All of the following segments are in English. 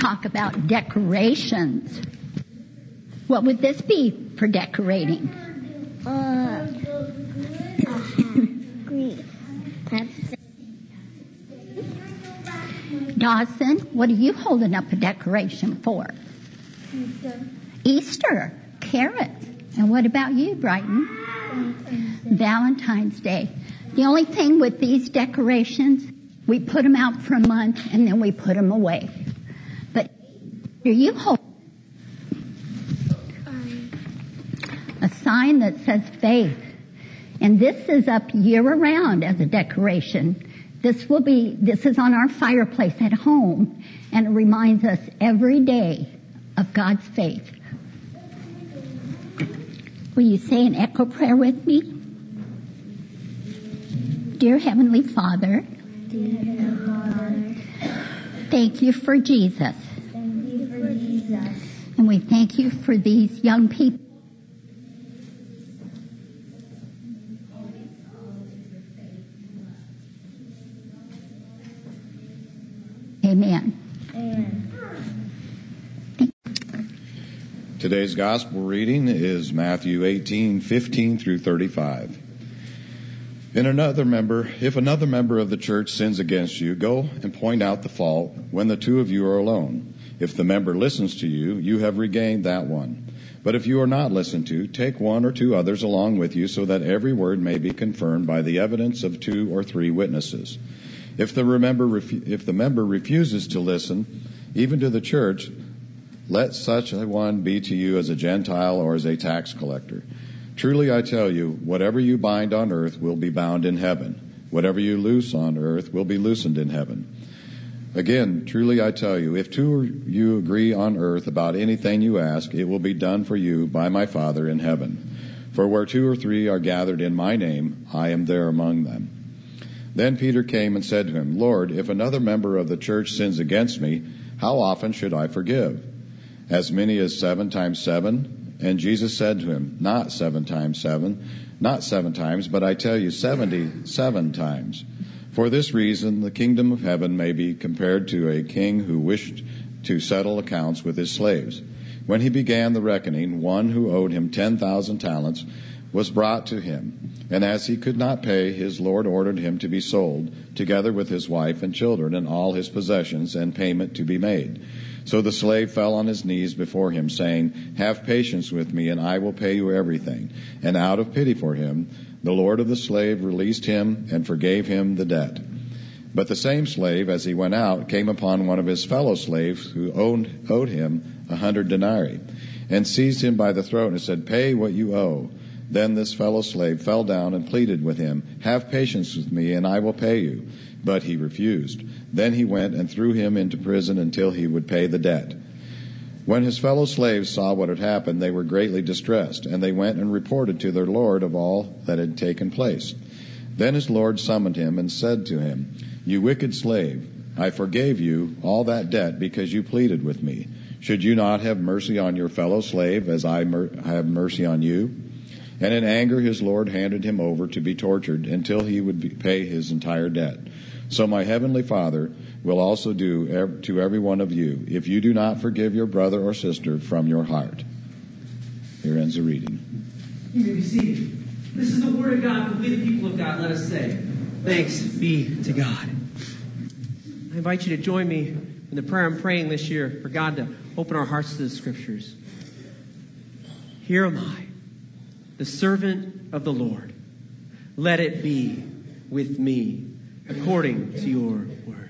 talk about decorations. What would this be for decorating? Green. Dawson, what are you holding up a decoration for? Easter. Carrots. And what about you, Brighton? Valentine's Day. The only thing with these decorations, we put them out for a month and then we put them away. But do you hold a sign that says faith? And this is up year-round as a decoration. This is on our fireplace at home, and it reminds us every day of God's faith. Will you say an echo prayer with me? Dear Heavenly Father, thank you for Jesus. And we thank you for these young people. Amen. Today's gospel reading is Matthew 18:15 through 35. If another member of the church sins against you, go and point out the fault when the two of you are alone. If the member listens to you, you have regained that one. But if you are not listened to, take one or two others along with you, so that every word may be confirmed by the evidence of 2 or 3 witnesses. If the member refuses to listen, even to the church, let such a one be to you as a Gentile or as a tax collector. Truly I tell you, whatever you bind on earth will be bound in heaven. Whatever you loose on earth will be loosened in heaven. Again, truly I tell you, if 2 of you agree on earth about anything you ask, it will be done for you by my Father in heaven. For where 2 or 3 are gathered in my name, I am there among them. Then Peter came and said to him, Lord, if another member of the church sins against me, how often should I forgive? As many as 7 times 7? And Jesus said to him, not 7 times 7, not 7 times, but I tell you 77 times. For this reason, the kingdom of heaven may be compared to a king who wished to settle accounts with his slaves. When he began the reckoning, one who owed him 10,000 talents was brought to him. And as he could not pay, his Lord ordered him to be sold, together with his wife and children and all his possessions, and payment to be made. So the slave fell on his knees before him, saying, have patience with me, and I will pay you everything. And out of pity for him, the Lord of the slave released him and forgave him the debt. But the same slave, as he went out, came upon one of his fellow slaves who owed him 100 denarii, and seized him by the throat and said, pay what you owe. Then this fellow slave fell down and pleaded with him, have patience with me, and I will pay you. But he refused. Then he went and threw him into prison until he would pay the debt. When his fellow slaves saw what had happened, they were greatly distressed, and they went and reported to their Lord of all that had taken place. Then his Lord summoned him and said to him, you wicked slave, I forgave you all that debt because you pleaded with me. Should you not have mercy on your fellow slave as I have mercy on you? And in anger his Lord handed him over to be tortured until he would pay his entire debt. So my heavenly Father will also do to every one of you, if you do not forgive your brother or sister from your heart. Here ends the reading. You may be seated. This is the word of God for we the people of God. Let us say, thanks be to God. I invite you to join me in the prayer I'm praying this year for God to open our hearts to the Scriptures. Here am I, the servant of the Lord. Let it be with me according to your word.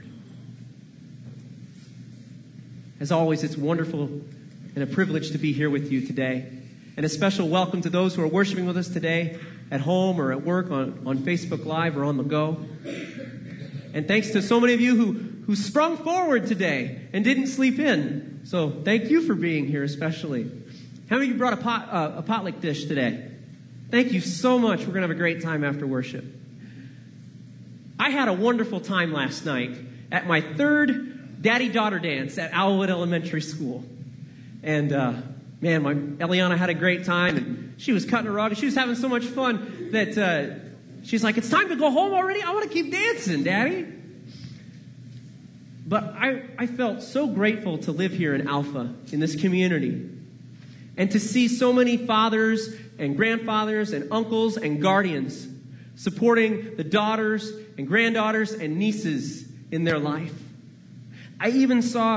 As always, it's wonderful and a privilege to be here with you today. And a special welcome to those who are worshiping with us today at home or at work on Facebook Live or on the go. And thanks to so many of you who sprung forward today and didn't sleep in. So thank you for being here especially. How many of you brought a potluck dish today? Thank you so much. We're going to have a great time after worship. I had a wonderful time last night at my third daddy-daughter dance at Owlwood Elementary School. And, man, my Eliana had a great time, and she was cutting a rug, and she was having so much fun that she's like, it's time to go home already? I want to keep dancing, Daddy. But I felt so grateful to live here in Alpha, in this community, and to see so many fathers and grandfathers and uncles and guardians supporting the daughters and granddaughters and nieces in their life. I even saw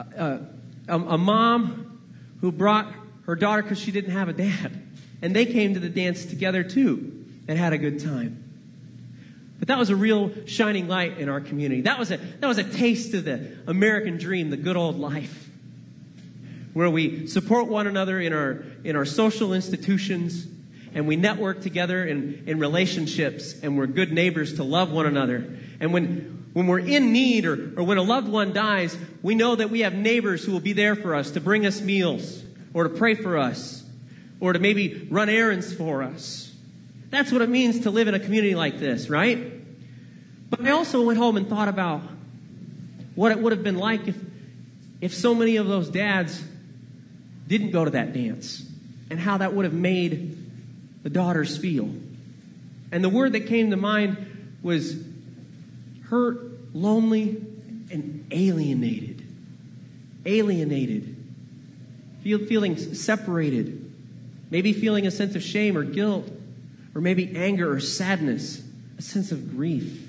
a mom who brought her daughter because she didn't have a dad. And they came to the dance together too and had a good time. But that was a real shining light in our community. That was a taste of the American dream, the good old life, where we support one another in our social institutions, and we network together in relationships, and we're good neighbors to love one another. And when we're in need or when a loved one dies, we know that we have neighbors who will be there for us to bring us meals or to pray for us or to maybe run errands for us. That's what it means to live in a community like this, right? But I also went home and thought about what it would have been like if so many of those dads didn't go to that dance, and how that would have made the daughters feel. And the word that came to mind was hurt, lonely, and alienated. Alienated. Feeling separated. Maybe feeling a sense of shame or guilt, or maybe anger or sadness, a sense of grief.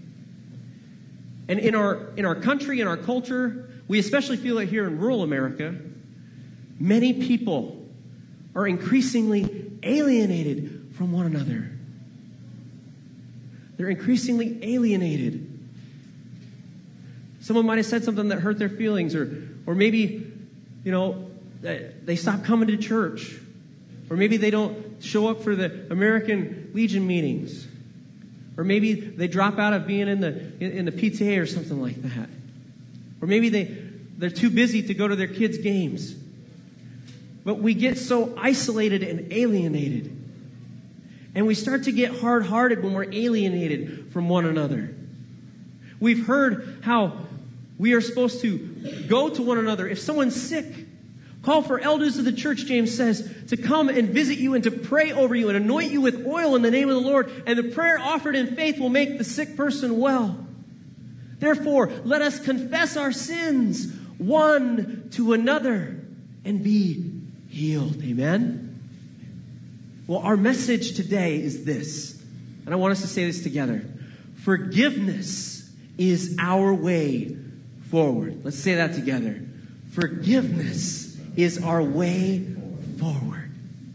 And in our country, in our culture, we especially feel it here in rural America, many people are increasingly alienated from one another. They're increasingly alienated. Someone might have said something that hurt their feelings, or maybe, they stop coming to church, or maybe they don't show up for the American Legion meetings, or maybe they drop out of being in the PTA or something like that, or maybe they're too busy to go to their kids' games. But we get so isolated and alienated. And we start to get hard-hearted when we're alienated from one another. We've heard how we are supposed to go to one another. If someone's sick, call for elders of the church, James says, to come and visit you and to pray over you and anoint you with oil in the name of the Lord. And the prayer offered in faith will make the sick person well. Therefore, let us confess our sins one to another and be healed. Amen? Well, our message today is this, and I want us to say this together. Forgiveness is our way forward. Let's say that together. Forgiveness is our way forward.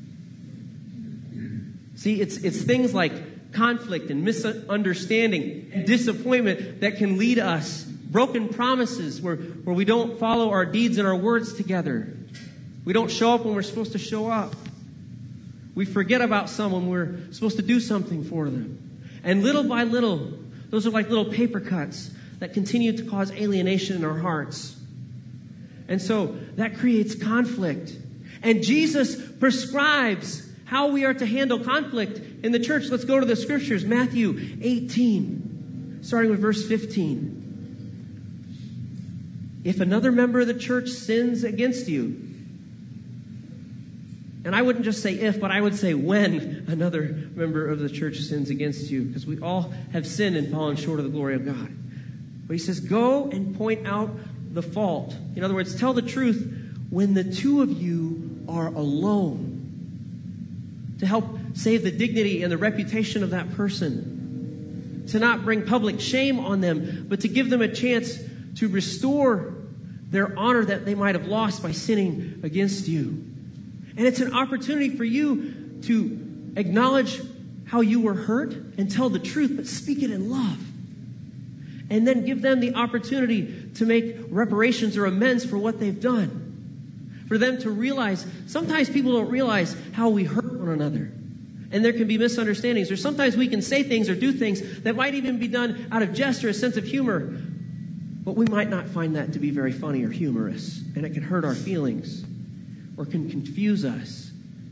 See, it's things like conflict and misunderstanding and disappointment that can lead us, broken promises where we don't follow our deeds and our words together. We don't show up when we're supposed to show up. We forget about someone we're supposed to do something for them. And little by little, those are like little paper cuts that continue to cause alienation in our hearts. And so that creates conflict. And Jesus prescribes how we are to handle conflict in the church. Let's go to the scriptures. Matthew 18, starting with verse 15. If another member of the church sins against you, and I wouldn't just say if, but I would say when another member of the church sins against you, because we all have sinned and fallen short of the glory of God. But he says, go and point out the fault. In other words, tell the truth when the two of you are alone, to help save the dignity and the reputation of that person, to not bring public shame on them, but to give them a chance to restore their honor that they might have lost by sinning against you. And it's an opportunity for you to acknowledge how you were hurt and tell the truth, but speak it in love. And then give them the opportunity to make reparations or amends for what they've done. For them to realize, sometimes people don't realize how we hurt one another. And there can be misunderstandings. Or sometimes we can say things or do things that might even be done out of jest or a sense of humor. But we might not find that to be very funny or humorous. And it can hurt our feelings or can confuse us.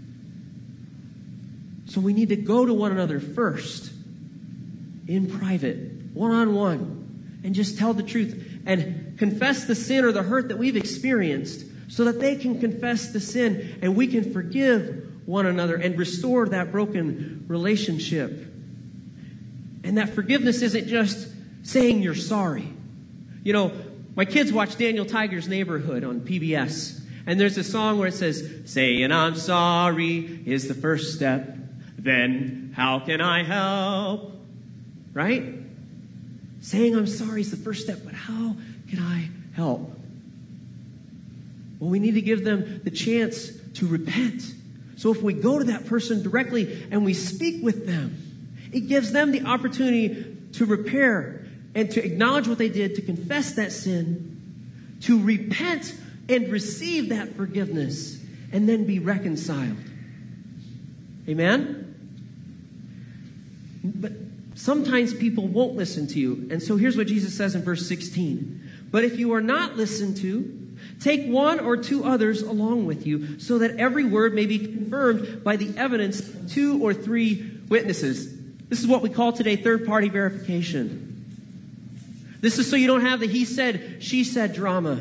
So we need to go to one another first, in private, one-on-one, and just tell the truth and confess the sin or the hurt that we've experienced so that they can confess the sin and we can forgive one another and restore that broken relationship. And that forgiveness isn't just saying you're sorry. My kids watch Daniel Tiger's Neighborhood on PBS. And there's a song where it says, saying I'm sorry is the first step. Then how can I help? Right? Saying I'm sorry is the first step, but how can I help? Well, we need to give them the chance to repent. So if we go to that person directly and we speak with them, it gives them the opportunity to repair and to acknowledge what they did, to confess that sin, to repent and receive that forgiveness, and then be reconciled. Amen? But sometimes people won't listen to you. And so here's what Jesus says in verse 16. But if you are not listened to, take one or two others along with you, so that every word may be confirmed by the evidence of 2 or 3 witnesses. This is what we call today third-party verification. This is so you don't have the he said, she said drama.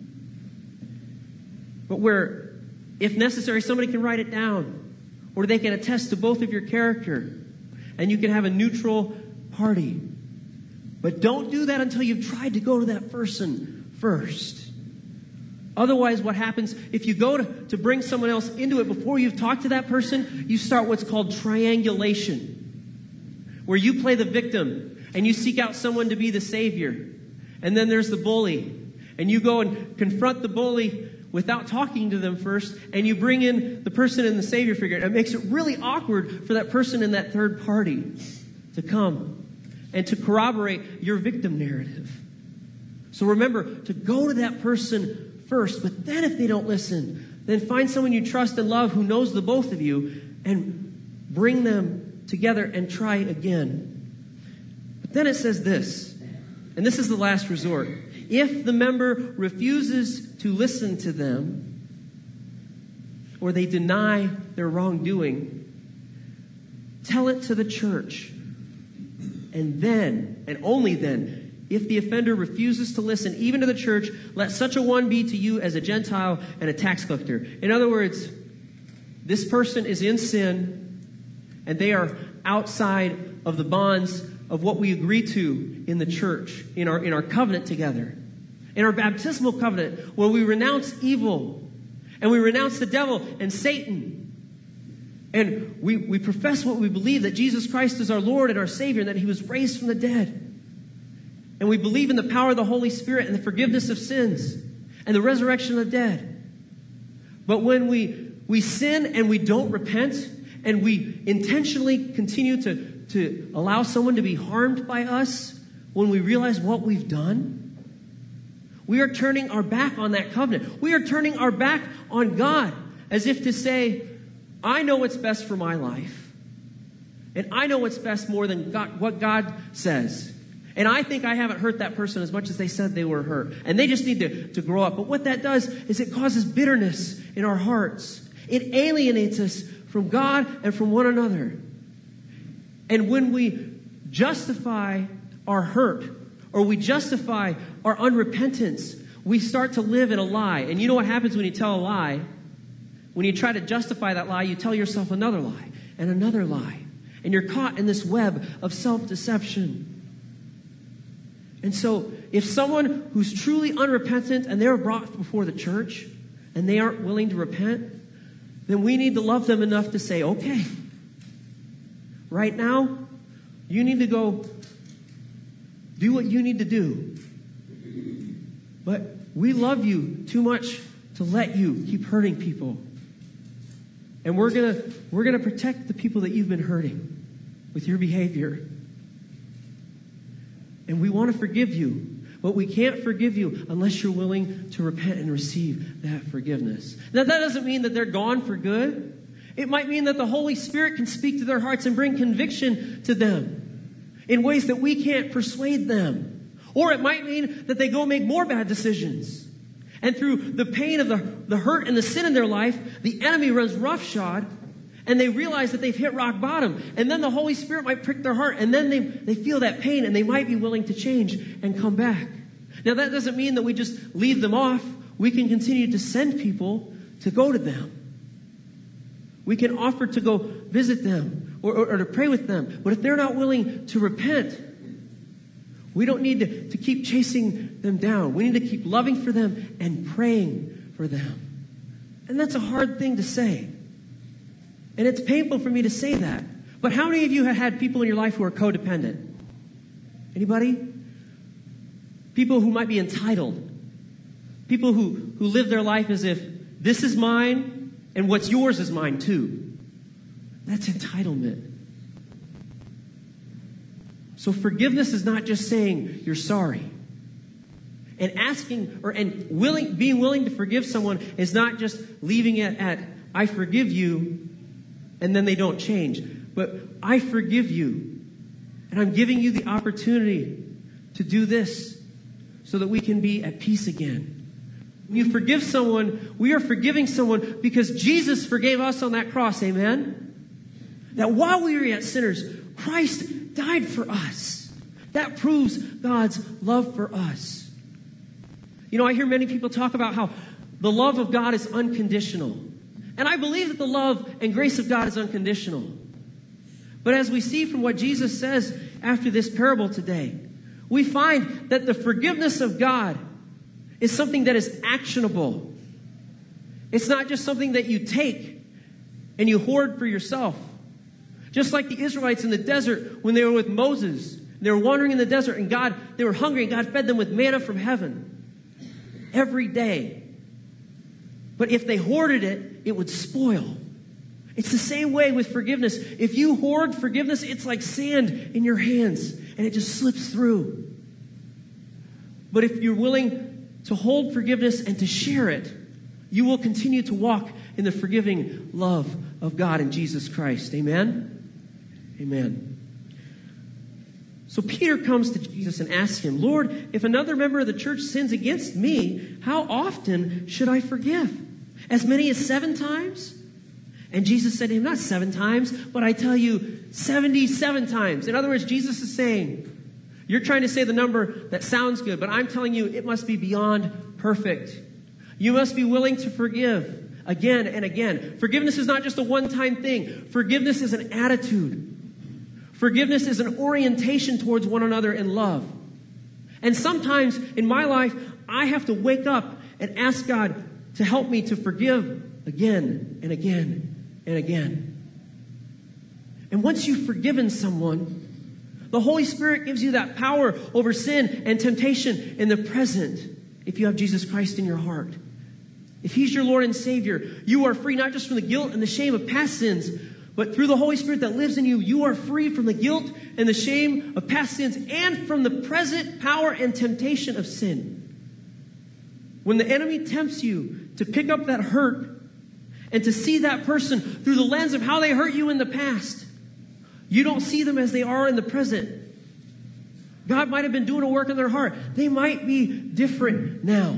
But where, if necessary, somebody can write it down, or they can attest to both of your character, and you can have a neutral party. But don't do that until you've tried to go to that person first. Otherwise, what happens, if you go to bring someone else into it before you've talked to that person, you start what's called triangulation, where you play the victim and you seek out someone to be the savior. And then there's the bully, and you go and confront the bully without talking to them first, and you bring in the person in the savior figure. It makes it really awkward for that person in that third party to come and to corroborate your victim narrative. So remember to go to that person first, but then if they don't listen, then find someone you trust and love who knows the both of you and bring them together and try again. But then it says this, and this is the last resort. If the member refuses to listen to them, or they deny their wrongdoing, tell it to the church. And then, and only then, if the offender refuses to listen, even to the church, let such a one be to you as a Gentile and a tax collector. In other words, this person is in sin, and they are outside of the bonds of what we agree to in the church, in our covenant together. In our baptismal covenant, where we renounce evil, and we renounce the devil and Satan. And we profess what we believe, that Jesus Christ is our Lord and our Savior, and that He was raised from the dead. And we believe in the power of the Holy Spirit and the forgiveness of sins and the resurrection of the dead. But when we sin and we don't repent, and we intentionally continue to allow someone to be harmed by us, when we realize what we've done, we are turning our back on that covenant. We are turning our back on God, as if to say, I know what's best for my life. And I know what's best more than what God says. And I think I haven't hurt that person as much as they said they were hurt. And they just need to grow up. But what that does is it causes bitterness in our hearts. It alienates us from God and from one another. And when we justify our hurt, or we justify our unrepentance, we start to live in a lie. And you know what happens when you tell a lie? When you try to justify that lie, you tell yourself another lie and another lie. And you're caught in this web of self-deception. And so, if someone who's truly unrepentant and they're brought before the church and they aren't willing to repent, then we need to love them enough to say, okay, right now, you need to go do what you need to do. But we love you too much to let you keep hurting people. And we're gonna protect the people that you've been hurting with your behavior. And we want to forgive you, but we can't forgive you unless you're willing to repent and receive that forgiveness. Now, that doesn't mean that they're gone for good. It might mean that the Holy Spirit can speak to their hearts and bring conviction to them in ways that we can't persuade them. Or it might mean that they go make more bad decisions. And through the pain of the hurt and the sin in their life, the enemy runs roughshod, and they realize that they've hit rock bottom. And then the Holy Spirit might prick their heart, and then they feel that pain, and they might be willing to change and come back. Now, that doesn't mean that we just leave them off. We can continue to send people to go to them. We can offer to go visit them or to pray with them. But if they're not willing to repent, We don't need to keep chasing them down. We need to keep loving for them and praying for them. And that's a hard thing to say. And it's painful for me to say that. But how many of you have had people in your life who are codependent? Anybody? People who might be entitled. People who live their life as if this is mine and what's yours is mine too. That's entitlement. So forgiveness is not just saying you're sorry. And being willing to forgive someone is not just leaving it at I forgive you and then they don't change. But I forgive you and I'm giving you the opportunity to do this so that we can be at peace again. When you forgive someone, we are forgiving someone because Jesus forgave us on that cross, amen? That while we were yet sinners, Christ died for us. That proves God's love for us. You know, I hear many people talk about how the love of God is unconditional. And I believe that the love and grace of God is unconditional. But as we see from what Jesus says after this parable today, we find that the forgiveness of God is something that is actionable. It's not just something that you take and you hoard for yourself. Just like the Israelites in the desert when they were with Moses. They were wandering in the desert and they were hungry and God fed them with manna from heaven every day. But if they hoarded it, it would spoil. It's the same way with forgiveness. If you hoard forgiveness, it's like sand in your hands and it just slips through. But if you're willing to hold forgiveness and to share it, you will continue to walk in the forgiving love of God in Jesus Christ. Amen? Amen. So Peter comes to Jesus and asks him, Lord, if another member of the church sins against me, how often should I forgive? As many as 7 times? And Jesus said to him, not 7 times, but I tell you 77 times. In other words, Jesus is saying, you're trying to say the number that sounds good, but I'm telling you it must be beyond perfect. You must be willing to forgive again and again. Forgiveness is not just a one-time thing. Forgiveness is an attitude. Forgiveness is an orientation towards one another in love. And sometimes in my life, I have to wake up and ask God to help me to forgive again and again and again. And once you've forgiven someone, the Holy Spirit gives you that power over sin and temptation in the present if you have Jesus Christ in your heart. If He's your Lord and Savior, you are free not just from the guilt and the shame of past sins, but through the Holy Spirit that lives in you, you are free from the guilt and the shame of past sins and from the present power and temptation of sin. When the enemy tempts you to pick up that hurt and to see that person through the lens of how they hurt you in the past, you don't see them as they are in the present. God might have been doing a work in their heart. They might be different now.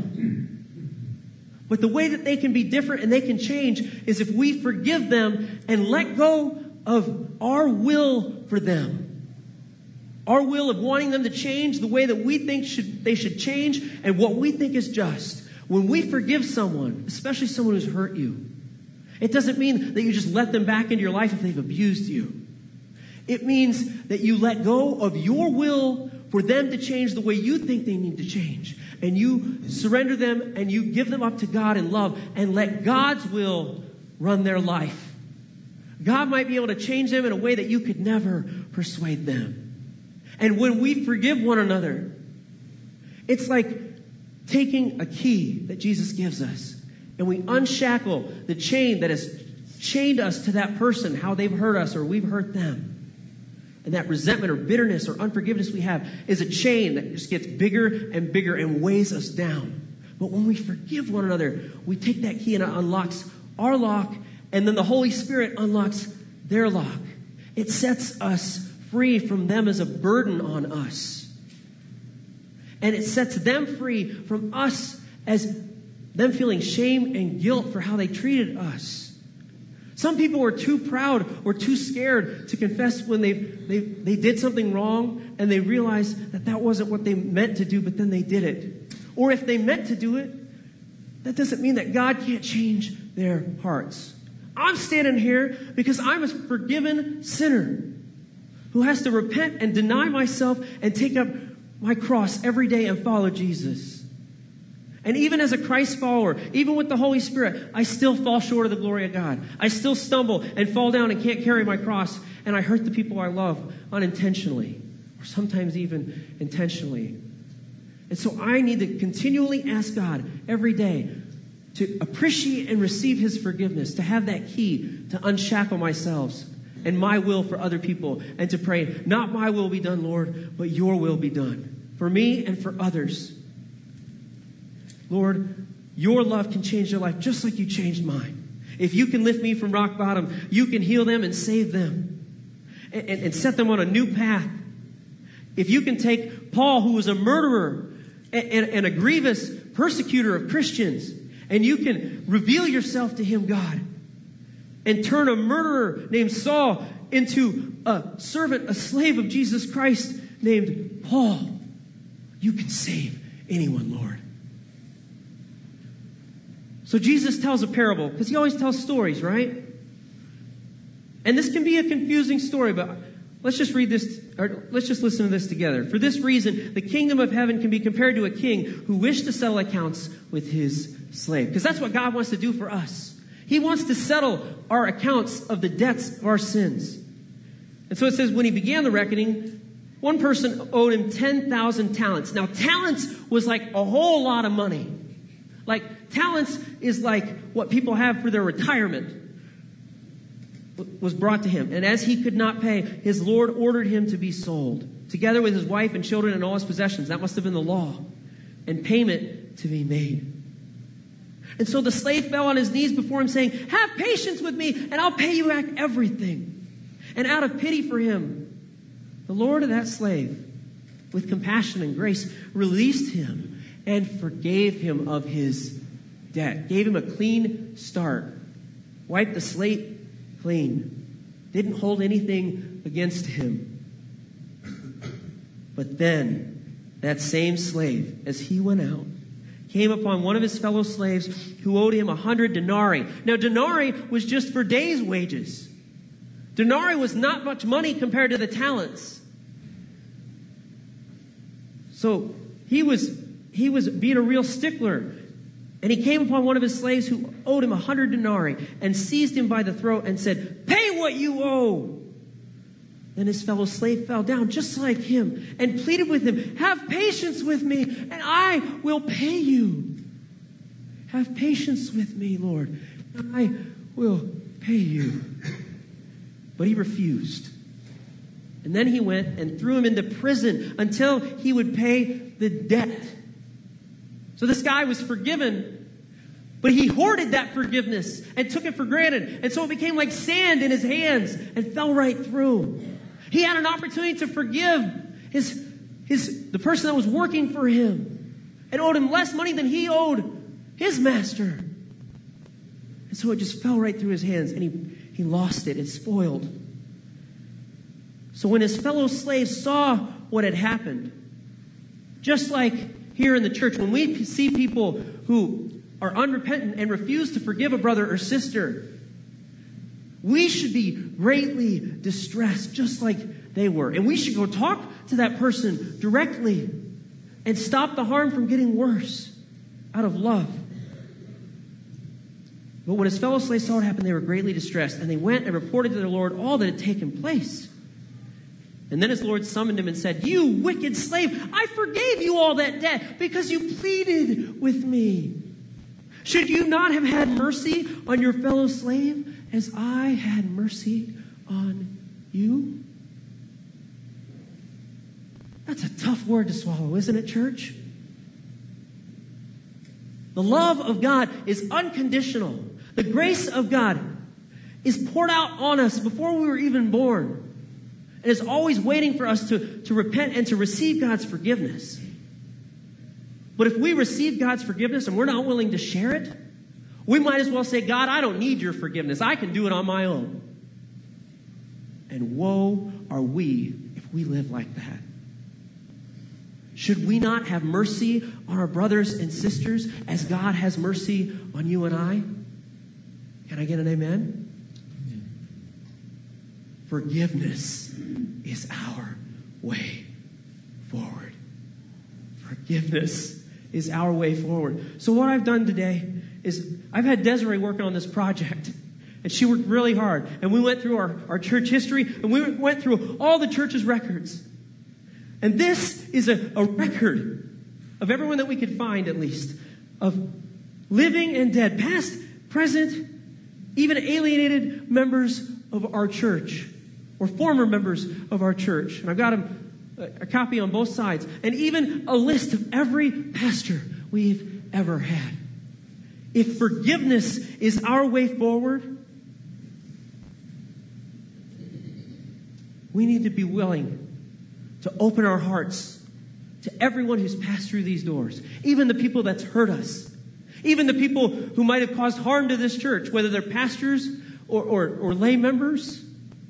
But the way that they can be different and they can change is if we forgive them and let go of our will for them. Our will of wanting them to change the way that we think they should change and what we think is just. When we forgive someone, especially someone who's hurt you, it doesn't mean that you just let them back into your life if they've abused you. It means that you let go of your will for them to change the way you think they need to change. And you surrender them and you give them up to God in love and let God's will run their life. God might be able to change them in a way that you could never persuade them. And when we forgive one another, it's like taking a key that Jesus gives us and we unshackle the chain that has chained us to that person, how they've hurt us or we've hurt them. And that resentment or bitterness or unforgiveness we have is a chain that just gets bigger and bigger and weighs us down. But when we forgive one another, we take that key and it unlocks our lock, and then the Holy Spirit unlocks their lock. It sets us free from them as a burden on us. And it sets them free from us as them feeling shame and guilt for how they treated us. Some people were too proud or too scared to confess when they did something wrong and they realized that that wasn't what they meant to do, but then they did it. Or if they meant to do it, that doesn't mean that God can't change their hearts. I'm standing here because I'm a forgiven sinner who has to repent and deny myself and take up my cross every day and follow Jesus. And even as a Christ follower, even with the Holy Spirit, I still fall short of the glory of God. I still stumble and fall down and can't carry my cross, and I hurt the people I love unintentionally, or sometimes even intentionally. And so I need to continually ask God every day to appreciate and receive His forgiveness, to have that key to unshackle myself and my will for other people, and to pray, not my will be done, Lord, but your will be done for me and for others. Lord, your love can change their life just like you changed mine. If you can lift me from rock bottom, you can heal them and save them and set them on a new path. If you can take Paul, who was a murderer and a grievous persecutor of Christians, and you can reveal yourself to him, God, and turn a murderer named Saul into a servant, a slave of Jesus Christ named Paul, you can save anyone, Lord. So Jesus tells a parable, because he always tells stories, right? And this can be a confusing story, but let's just read this, or let's just listen to this together. For this reason, the kingdom of heaven can be compared to a king who wished to settle accounts with his slave. Because that's what God wants to do for us. He wants to settle our accounts of the debts of our sins. And so it says, when he began the reckoning, one person owed him 10,000 talents. Now, talents was like a whole lot of money. Like, talents is like what people have for their retirement. Was brought to him. And as he could not pay, his Lord ordered him to be sold, together with his wife and children and all his possessions. That must have been the law. And payment to be made. And so the slave fell on his knees before him, saying, have patience with me, and I'll pay you back everything. And out of pity for him, the Lord of that slave, with compassion and grace, released him and forgave him of his debt. Gave him a clean start. Wiped the slate clean. Didn't hold anything against him. But then, that same slave, as he went out, came upon one of his fellow slaves who owed him 100 denarii. Now, denarii was just for days' wages. Denarii was not much money compared to the talents. So, he was being a real stickler. And he came upon one of his slaves who owed him 100 denarii and seized him by the throat and said, pay what you owe. Then his fellow slave fell down just like him and pleaded with him, have patience with me and I will pay you. Have patience with me, Lord, and I will pay you. But he refused. And then he went and threw him into prison until he would pay the debt. So this guy was forgiven, but he hoarded that forgiveness and took it for granted. And so it became like sand in his hands and fell right through. He had an opportunity to forgive the person that was working for him and owed him less money than he owed his master. And so it just fell right through his hands and he lost it. It spoiled. So when his fellow slaves saw what had happened, just like here in the church, when we see people who are unrepentant and refuse to forgive a brother or sister, we should be greatly distressed, just like they were. And we should go talk to that person directly and stop the harm from getting worse out of love. But when his fellow slaves saw what happened, they were greatly distressed, and they went and reported to their Lord all that had taken place. And then his Lord summoned him and said, you wicked slave, I forgave you all that debt because you pleaded with me. Should you not have had mercy on your fellow slave as I had mercy on you? That's a tough word to swallow, isn't it, church? The love of God is unconditional. The grace of God is poured out on us before we were even born. And is always waiting for us to repent and to receive God's forgiveness. But if we receive God's forgiveness and we're not willing to share it, we might as well say, God, I don't need your forgiveness. I can do it on my own. And woe are we if we live like that. Should we not have mercy on our brothers and sisters as God has mercy on you and I? Can I get an amen? Forgiveness is our way forward. Forgiveness is our way forward. So what I've done today is I've had Desiree working on this project. And she worked really hard. And we went through our church history, and we went through all the church's records. And this is a record of everyone that we could find, at least, of living and dead, past, present, even alienated members of our church, or former members of our church. And I've got a copy on both sides, and even a list of every pastor we've ever had. If forgiveness is our way forward, we need to be willing to open our hearts to everyone who's passed through these doors, even the people that's hurt us, even the people who might have caused harm to this church, whether they're pastors or lay members,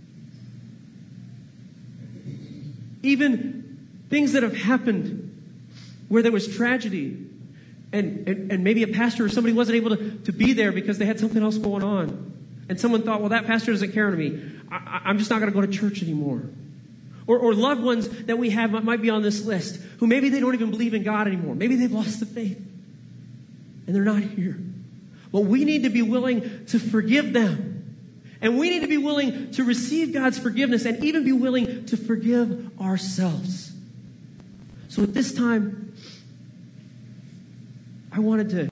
even things that have happened where there was tragedy and maybe a pastor or somebody wasn't able to be there because they had something else going on. And someone thought, well, that pastor doesn't care to me. I'm just not going to go to church anymore. Or loved ones that we have might be on this list who maybe they don't even believe in God anymore. Maybe they've lost the faith and they're not here. But we need to be willing to forgive them. And we need to be willing to receive God's forgiveness and even be willing to forgive ourselves. So at this time, I wanted to